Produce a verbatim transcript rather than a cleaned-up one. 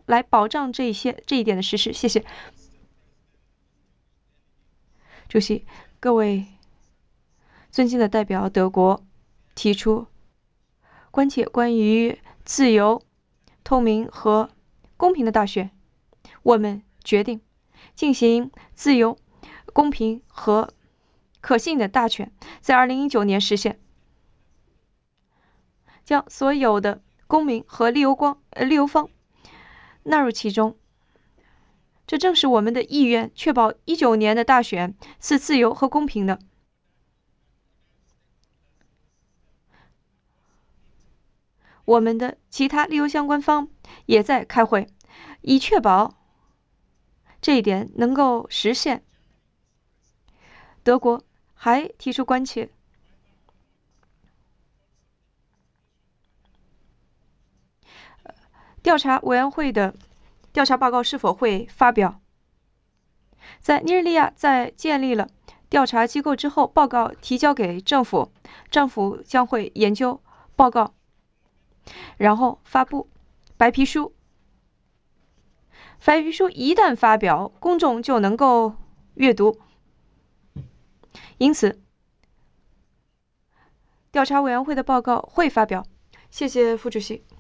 来保障这一些这一点的实施。谢谢。主席，各位尊敬的代表，德国提出关切关于自由、透明和公平的大选。我们决定进行自由、公平和可信的大选，在二零一九年实现，将所有的公民和利由光呃利由方纳入其中。这正是我们的意愿，确保一九年的大选是自由和公平的。我们的其他利由相关方也在开会，以确保这一点能够实现。德国还提出关切，调查委员会的调查报告是否会发表。在尼日利亚在建立了调查机构之后，报告提交给政府，政府将会研究报告，然后发布白皮书。白皮书一旦发表，公众就能够阅读。因此，调查委员会的报告会发表。谢谢副主席。